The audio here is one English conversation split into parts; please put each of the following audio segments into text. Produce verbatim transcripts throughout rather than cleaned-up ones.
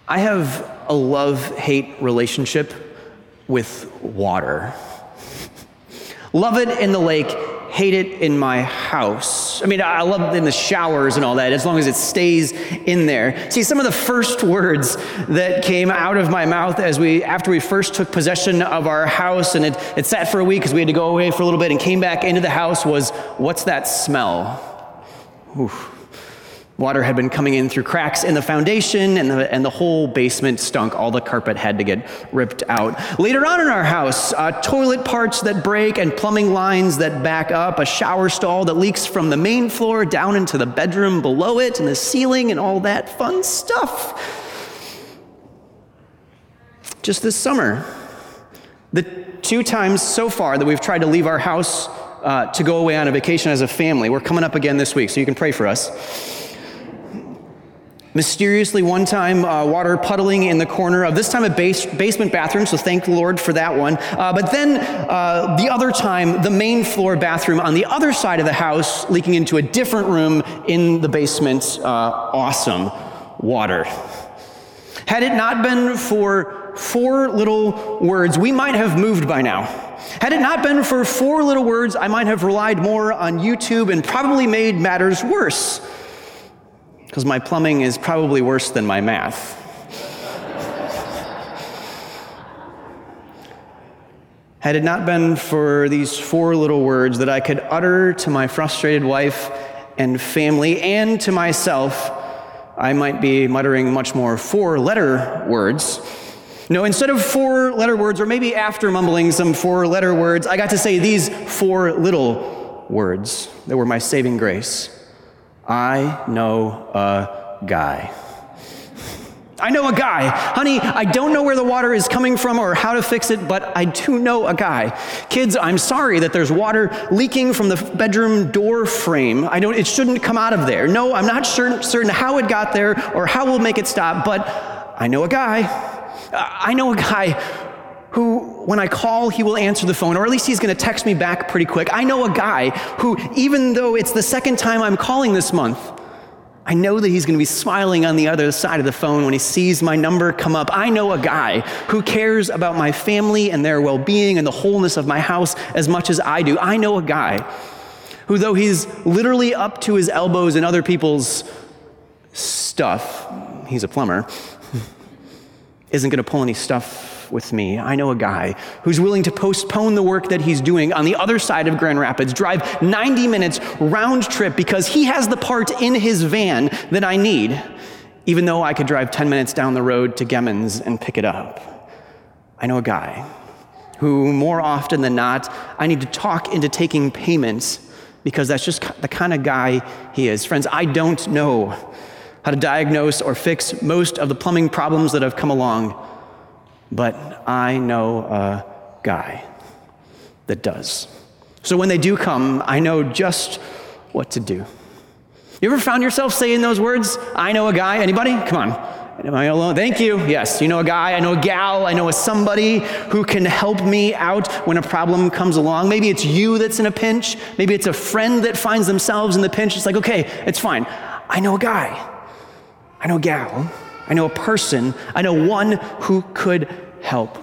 I have a love-hate relationship with water. Love it in the lake, hate it in my house. I mean, I love it in the showers and all that, as long as it stays in there. See, some of the first words that came out of my mouth as we, after we first took possession of our house, and it, it sat for a week because we had to go away for a little bit and came back into the house, was, "What's that smell?" Oof. Water had been coming in through cracks in the foundation, and the, and the whole basement stunk. All the carpet had to get ripped out. Later on in our house, uh, toilet parts that break and plumbing lines that back up, a shower stall that leaks from the main floor down into the bedroom below it, and the ceiling, and all that fun stuff. Just this summer, the two times so far that we've tried to leave our house uh, to go away on a vacation as a family, we're coming up again this week, so you can pray for us. Mysteriously, one time, uh, water puddling in the corner of this time a base, basement bathroom, so thank the Lord for that one. Uh, but then uh, the other time, the main floor bathroom on the other side of the house, leaking into a different room in the basement. Uh, awesome water. Had it not been for four little words, we might have moved by now. Had it not been for four little words, I might have relied more on YouTube and probably made matters worse. Because my plumbing is probably worse than my math. Had it not been for these four little words that I could utter to my frustrated wife and family and to myself, I might be muttering much more four-letter words. No, instead of four-letter words, or maybe after mumbling some four-letter words, I got to say these four little words that were my saving grace. I know a guy. I know a guy. Honey, I don't know where the water is coming from or how to fix it, but I do know a guy. Kids, I'm sorry that there's water leaking from the bedroom door frame. I don't, it shouldn't come out of there. No, I'm not sure, certain how it got there or how we'll make it stop, but I know a guy. I know a guy who, when I call, he will answer the phone, or at least he's going to text me back pretty quick. I know a guy who, even though it's the second time I'm calling this month, I know that he's going to be smiling on the other side of the phone when he sees my number come up. I know a guy who cares about my family and their well-being and the wholeness of my house as much as I do. I know a guy who, though he's literally up to his elbows in other people's stuff, he's a plumber, isn't going to pull any stuff with me. I know a guy who's willing to postpone the work that he's doing on the other side of Grand Rapids, drive ninety minutes round trip because he has the part in his van that I need, even though I could drive ten minutes down the road to Gemmons and pick it up. I know a guy who, more often than not, I need to talk into taking payments because that's just the kind of guy he is. Friends, I don't know how to diagnose or fix most of the plumbing problems that have come along, but I know a guy that does. So when they do come, I know just what to do. You ever found yourself saying those words? I know a guy. Anybody? Come on. Am I alone? Thank you. Yes, you know a guy, I know a gal, I know a somebody who can help me out when a problem comes along. Maybe it's you that's in a pinch. Maybe it's a friend that finds themselves in the pinch. It's like, okay, it's fine. I know a guy. I know a gal. I know a person. I know one who could help.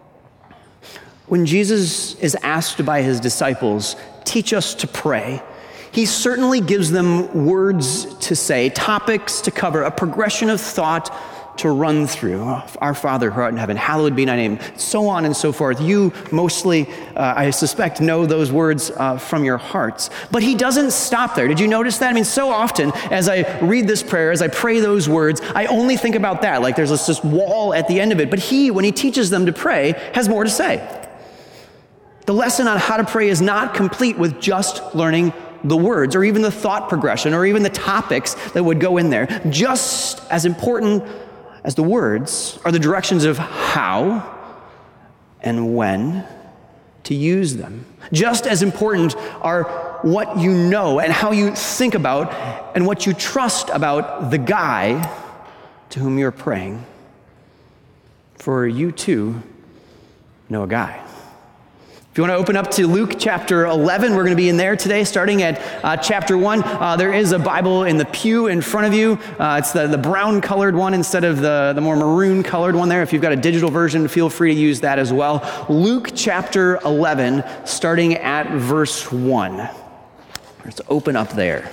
When Jesus is asked by his disciples, teach us to pray, he certainly gives them words to say, topics to cover, a progression of thought to run through. Our Father who art in heaven, hallowed be thy name, so on and so forth. You mostly, uh, I suspect, know those words uh, from your hearts. But he doesn't stop there. Did you notice that? I mean, so often as I read this prayer, as I pray those words, I only think about that, like there's this, this wall at the end of it. But he, when he teaches them to pray, has more to say. The lesson on how to pray is not complete with just learning the words or even the thought progression or even the topics that would go in there. Just as important as the words are the directions of how and when to use them. Just as important are what you know and how you think about and what you trust about the guy to whom you're praying. For you too know a guy. If you want to open up to Luke chapter eleven, we're going to be in there today, starting at uh, chapter one. Uh, there is a Bible in the pew in front of you. Uh, it's the, the brown colored one instead of the, the more maroon colored one there. If you've got a digital version, feel free to use that as well. Luke chapter eleven, starting at verse one. Let's open up there.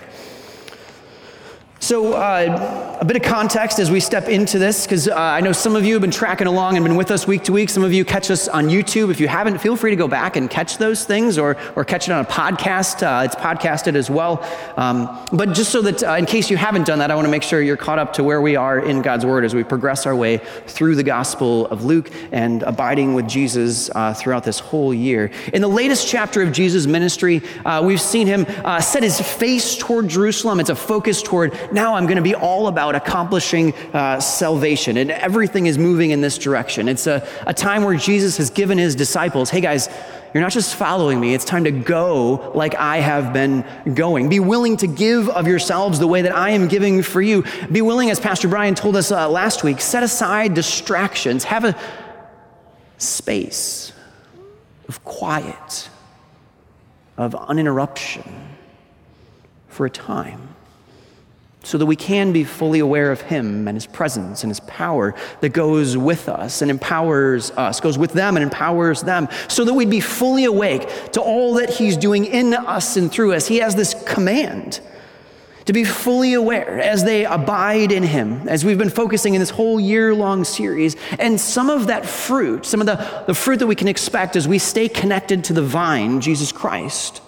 So uh, a bit of context as we step into this, because uh, I know some of you have been tracking along and been with us week to week. Some of you catch us on YouTube. If you haven't, feel free to go back and catch those things, or or catch it on a podcast. Uh, it's podcasted as well. Um, but just so that uh, in case you haven't done that, I want to make sure you're caught up to where we are in God's Word as we progress our way through the Gospel of Luke and abiding with Jesus uh, throughout this whole year. In the latest chapter of Jesus' ministry, uh, we've seen him uh, set his face toward Jerusalem. It's a focus toward, now I'm going to be all about accomplishing uh, salvation, and everything is moving in this direction. It's a, a time where Jesus has given his disciples, hey guys, you're not just following me, it's time to go like I have been going. Be willing to give of yourselves the way that I am giving for you. Be willing, as Pastor Brian told us uh, last week, set aside distractions. Have a space of quiet, of uninterruption for a time, so that we can be fully aware of him and his presence and his power that goes with us and empowers us, goes with them and empowers them, so that we'd be fully awake to all that he's doing in us and through us. He has this command to be fully aware as they abide in him, as we've been focusing in this whole year-long series. And some of that fruit, some of the, the fruit that we can expect as we stay connected to the vine, Jesus Christ,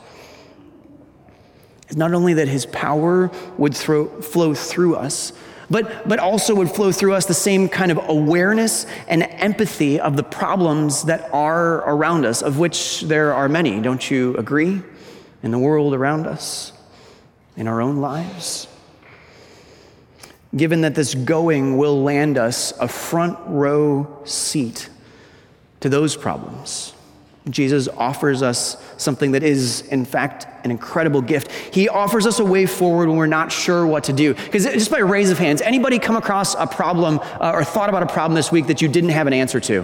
is not only that his power would throw, flow through us, but, but also would flow through us the same kind of awareness and empathy of the problems that are around us, of which there are many. Don't you agree? In the world around us, in our own lives. Given that this going will land us a front row seat to those problems, Jesus offers us something that is, in fact, an incredible gift. He offers us a way forward when we're not sure what to do. Because just by a raise of hands, anybody come across a problem uh, or thought about a problem this week that you didn't have an answer to?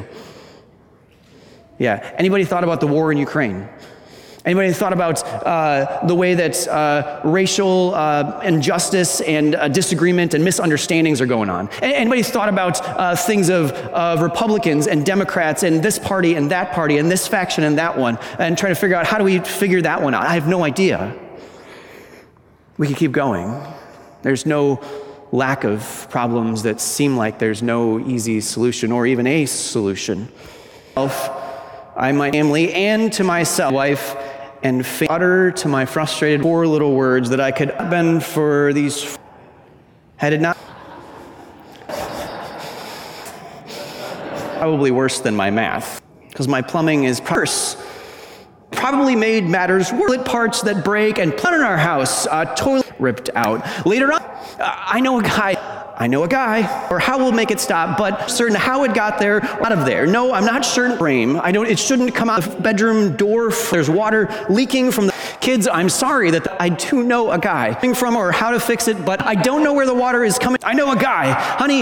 Yeah. Anybody thought about the war in Ukraine? Anybody thought about uh, the way that uh, racial uh, injustice and uh, disagreement and misunderstandings are going on? Anybody thought about uh, things of, of Republicans and Democrats and this party and that party and this faction and that one, and trying to figure out, how do we figure that one out? I have no idea. We could keep going. There's no lack of problems that seem like there's no easy solution or even a solution. I, my family, and to myself, wife, and fa- utter to my frustrated four little words that I could have been for these, had it not, probably worse than my math, because my plumbing is worse. Probably made matters worse. Parts that break and put in our house, uh, toilet ripped out. Later on, uh, I know a guy. I know a guy, or how we'll make it stop, but certain how it got there, out of there. No, I'm not certain frame. I don't, it shouldn't come out the bedroom door. There's water leaking from the kids. I'm sorry that the, I do know a guy from or how to fix it, but I don't know where the water is coming. I know a guy, honey.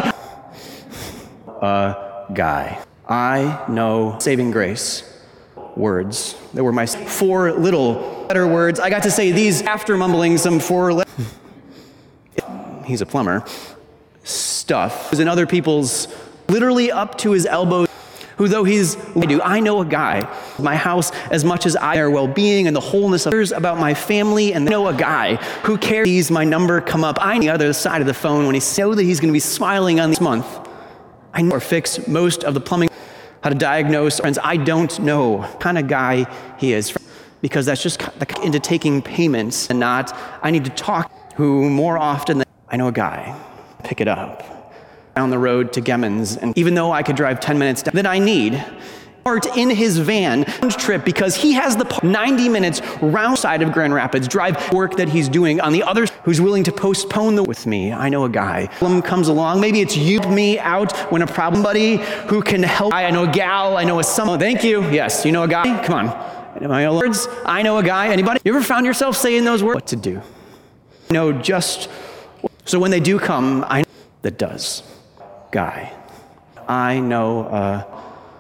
A guy. I know saving grace words. There were my four little better words. I got to say these after mumbling some four letters. He's a plumber. Stuff is in other people's, literally up to his elbows, who though he's, I do, I know a guy, my house as much as I, their well-being and the wholeness of others, about my family, and I know a guy who cares, sees my number come up, I know the other side of the phone when he know that he's going to be smiling on this month. I know or fix most of the plumbing, how to diagnose friends. I don't know what kind of guy he is, because that's just into taking payments and not, I need to talk, who more often than, I know a guy. Pick it up down the road to Gemmons, and even though I could drive ten minutes down, that I need part in his van trip, because he has the ninety minutes round side of Grand Rapids drive work that he's doing on the other, who's willing to postpone the with me. I know a guy. Problem comes along, maybe it's you me out when a problem buddy who can help. I know a gal, I know a someone. Thank you. Yes, you know a guy. Come on. In my words, I know a guy. Anybody? You ever found yourself saying those words? What to do? You know, just. So when they do come, I know that does. Guy. I know a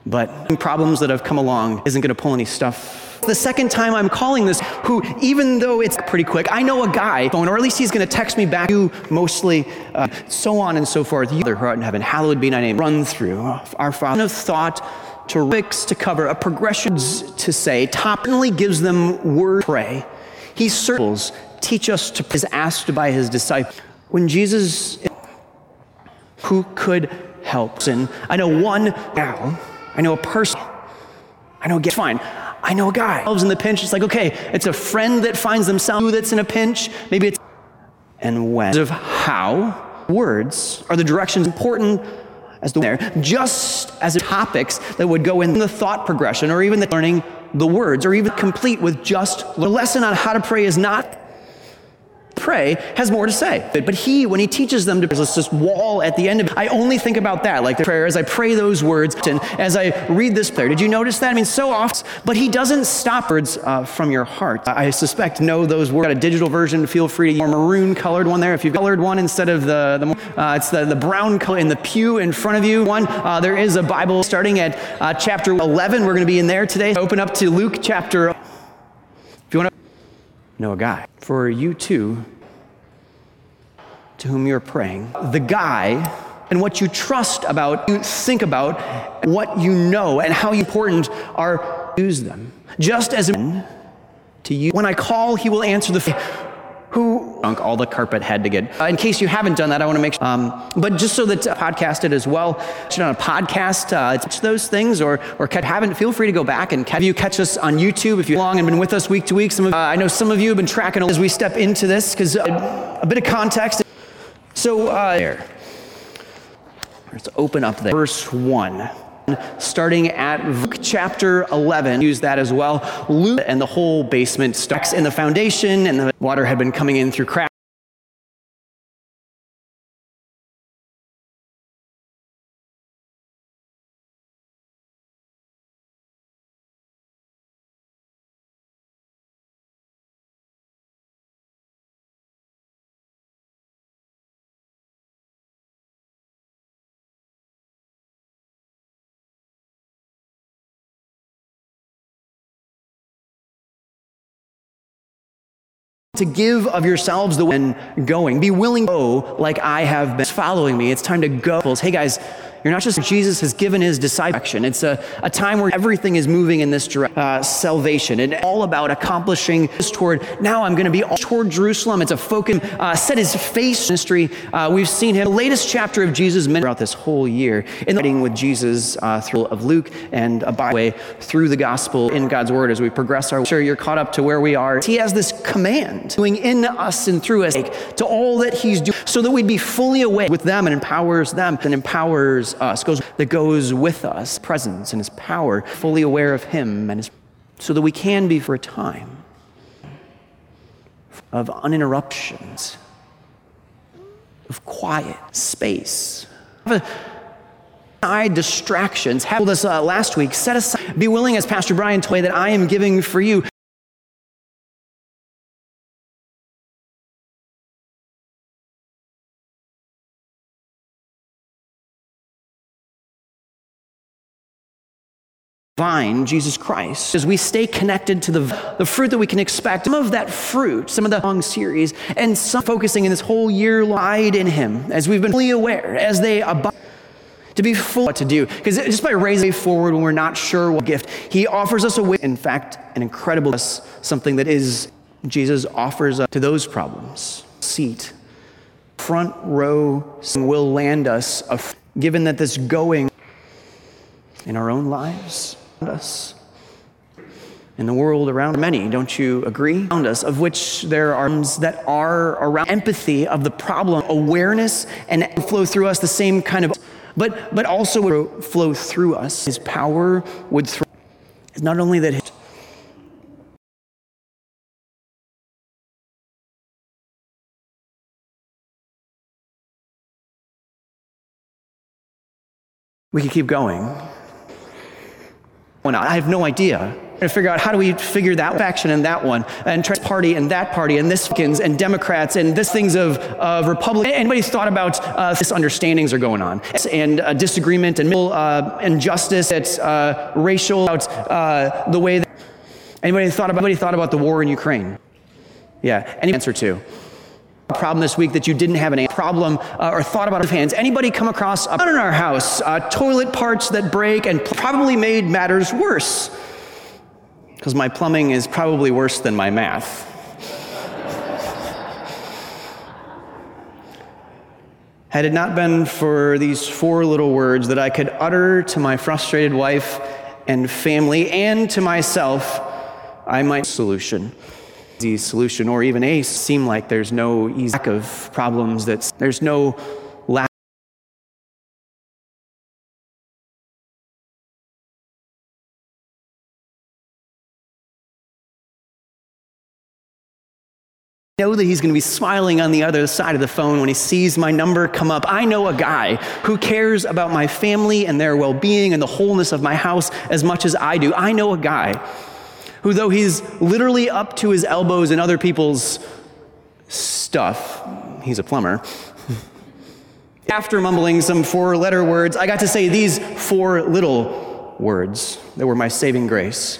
but problems that have come along isn't going to pull any stuff. The second time I'm calling this, who, even though it's pretty quick, I know a guy, or at least he's going to text me back, you mostly, uh, so on and so forth. You who art in heaven, hallowed be thy name. Run through our Father. Of thought to fix, to cover, a progression to say, topically gives them word pray. He circles, teach us to is asked by his disciples. When Jesus, who could help? And I know one now, I know a person, I know, get fine. I know a guy who's in the pinch. It's like, okay, it's a friend that finds themselves that's in a pinch. Maybe it's, and when, of how words are the directions important as the there, just as topics that would go in the thought progression, or even the learning the words, or even complete with just the lesson on how to pray is not pray, has more to say. But he, when he teaches them to, there's this wall at the end of it. I only think about that, like the prayer, as I pray those words, and as I read this prayer. Did you notice that? I mean, so often, but he doesn't stop words uh, from your heart. I suspect know those words. Got a digital version, feel free to use a maroon colored one there. If you've colored one instead of the, the uh, it's the, the brown color in the pew in front of you. One, uh, there is a Bible starting at uh, chapter eleven. We're going to be in there today. Open up to Luke chapter, if you want to know a guy, for you too, to whom you're praying, the guy and what you trust about, you think about, what you know, and how important are, use them. Just as to you, when I call, he will answer the who all the carpet had to get. Uh, in case you haven't done that, I want to make sure, um, but just so that uh, podcast it as well. On a podcast, uh, it's those things, or or haven't, feel free to go back and catch, you catch us on YouTube if you've long and been with us week to week. Some of, uh, I know some of you have been tracking as we step into this, because uh, a bit of context. So uh, there, let's open up there. Verse one, starting at Luke chapter eleven. Use that as well. Luke and the whole basement stuck in the foundation, and the water had been coming in through cracks. To give of yourselves the way and going. Be willing to go like I have been following me. It's time to go. Hey guys, you're not just, Jesus has given his discipleship. It's a, a time where everything is moving in this direction. Uh, salvation. And all about accomplishing this toward, now I'm going to be all toward Jerusalem. It's a focus, uh, set his face ministry. Uh, we've seen him, the latest chapter of Jesus' ministry throughout this whole year, in the meeting with Jesus uh, through of Luke, and uh, by the way, through the gospel in God's word as we progress our, sure you're caught up to where we are. He has this command doing in us and through us to all that he's doing, so that we'd be fully awake with them, and empowers them and empowers us, goes that goes with us, presence and his power, fully aware of him, and his, so that we can be for a time of uninterruptions, of quiet space, of aside distractions. Have us uh, last week. Set aside, be willing, as Pastor Brian told me, that I am giving for you. Vine, Jesus Christ, as we stay connected to the, the fruit that we can expect, some of that fruit, some of the long series, and some focusing in this whole year lied in him, as we've been fully aware, as they abide, to be full what to do. Because just by raising forward when we're not sure what gift, he offers us a way, in fact, an incredible, something that is, Jesus offers us to those problems. Seat, front row, will land us, a, given that this going in our own lives, us, in the world around many, don't you agree? Around us, of which there are that are around empathy of the problem, awareness, and flow through us the same kind of, but but also would flow through us. His power would throw. It's not only that his, we could keep going. Well, I have no idea To figure out how do we figure that faction and that one, and Trump party and that party, and this and Democrats and this things of, of Republicans. Anybody's thought about uh, misunderstandings are going on, and uh, disagreement and uh, injustice, it's uh, racial, uh, the way that anybody thought about anybody thought about the war in Ukraine? Yeah, any answer to? A problem this week that you didn't have any problem uh, or thought about hands. Anybody come across a in our house, uh, toilet parts that break and probably made matters worse? Because my plumbing is probably worse than my math. Had it not been for these four little words that I could utter to my frustrated wife and family and to myself, I might solution. The solution, or even a seem like there's no easy lack of problems. That's there's no lack. I know that he's going to be smiling on the other side of the phone when he sees my number come up. I know a guy who cares about my family and their well-being and the wholeness of my house as much as I do. I know a guy who, though he's literally up to his elbows in other people's stuff, he's a plumber. After mumbling some four-letter words, I got to say these four little words that were my saving grace.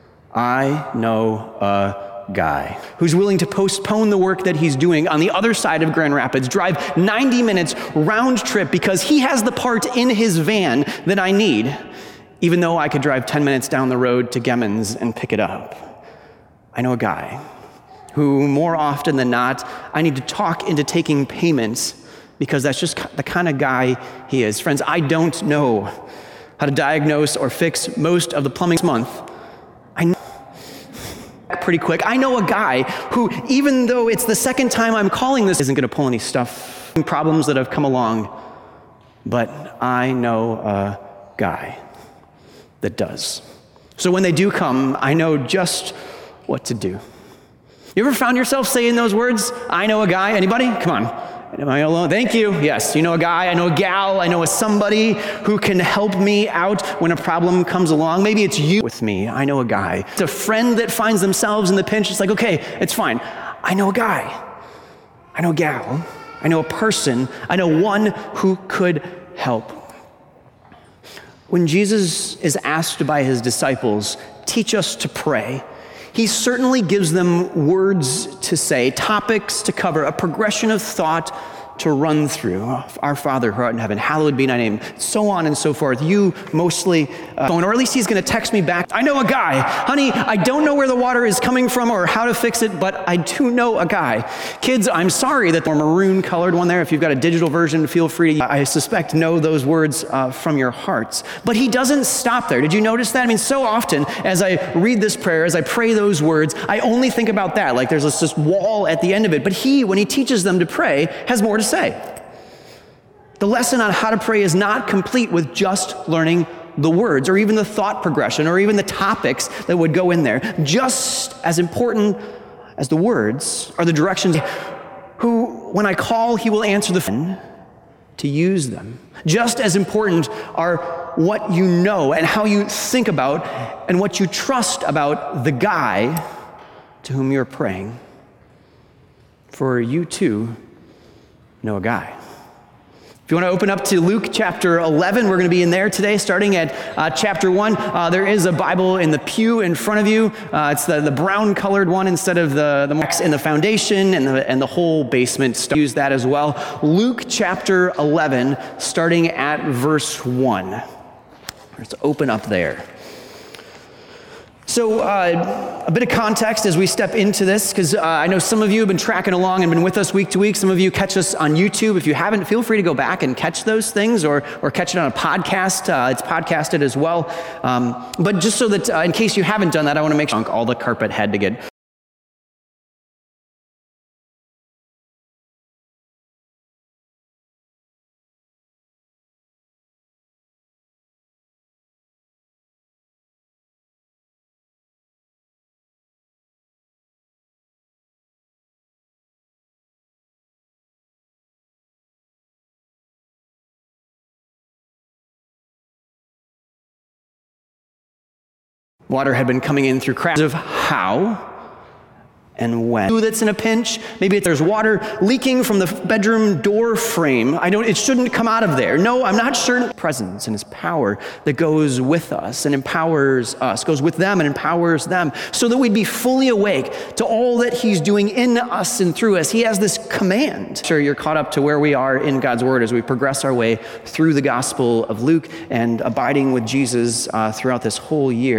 I know a guy who's willing to postpone the work that he's doing on the other side of Grand Rapids, drive ninety minutes round trip because he has the part in his van that I need, even though I could drive ten minutes down the road to Gemmons and pick it up. I know a guy who, more often than not, I need to talk into taking payments because that's just the kind of guy he is. Friends, I don't know how to diagnose or fix most of the plumbing this month. I know pretty quick. I know a guy who, even though it's the second time I'm calling this, isn't going to pull any stuff, problems that have come along, but I know a guy that does. So when they do come, I know just what to do. You ever found yourself saying those words? I know a guy. Anybody? Come on. Am I alone? Thank you. Yes, you know a guy, I know a gal, I know a somebody who can help me out when a problem comes along. Maybe it's you with me. I know a guy. It's a friend that finds themselves in the pinch. It's like, okay, it's fine. I know a guy. I know a gal. I know a person. I know one who could help. When Jesus is asked by his disciples, teach us to pray, he certainly gives them words to say, topics to cover, a progression of thought to run through. Our Father who art in heaven, hallowed be thy name, so on and so forth. You mostly, uh, or at least he's going to text me back. I know a guy. Honey, I don't know where the water is coming from or how to fix it, but I do know a guy. Kids, I'm sorry that the maroon colored one there. If you've got a digital version, feel free to, I suspect, know those words uh, from your hearts. But he doesn't stop there. Did you notice that? I mean, so often as I read this prayer, as I pray those words, I only think about that. Like there's this, this wall at the end of it. But he, when he teaches them to pray, has more to say. The lesson on how to pray is not complete with just learning the words or even the thought progression or even the topics that would go in there. Just as important as the words are the directions who, when I call, he will answer the phone to use them. Just as important are what you know and how you think about and what you trust about the guy to whom you're praying. For you too know a guy. If you want to open up to Luke chapter eleven, we're going to be in there today, starting at uh, chapter one. Uh, there is a Bible in the pew in front of you. Uh, it's the, the brown-colored one instead of the, the marks in the foundation and the, and the whole basement. Use that as well. Luke chapter eleven, starting at verse one. Let's open up there. So uh, a bit of context as we step into this, because uh, I know some of you have been tracking along and been with us week to week. Some of you catch us on YouTube. If you haven't, feel free to go back and catch those things or or catch it on a podcast. Uh, it's podcasted as well. Um, but just so that uh, in case you haven't done that, I want to make sure all the carpet had to get Water had been coming in through cracks of how and when. Who that's in a pinch? Maybe there's water leaking from the bedroom door frame. I don't, it shouldn't come out of there. No, I'm not sure. Presence and his power that goes with us and empowers us, goes with them and empowers them so that we'd be fully awake to all that he's doing in us and through us. He has this command. Sure, you're caught up to where we are in God's word as we progress our way through the Gospel of Luke and abiding with Jesus uh, throughout this whole year.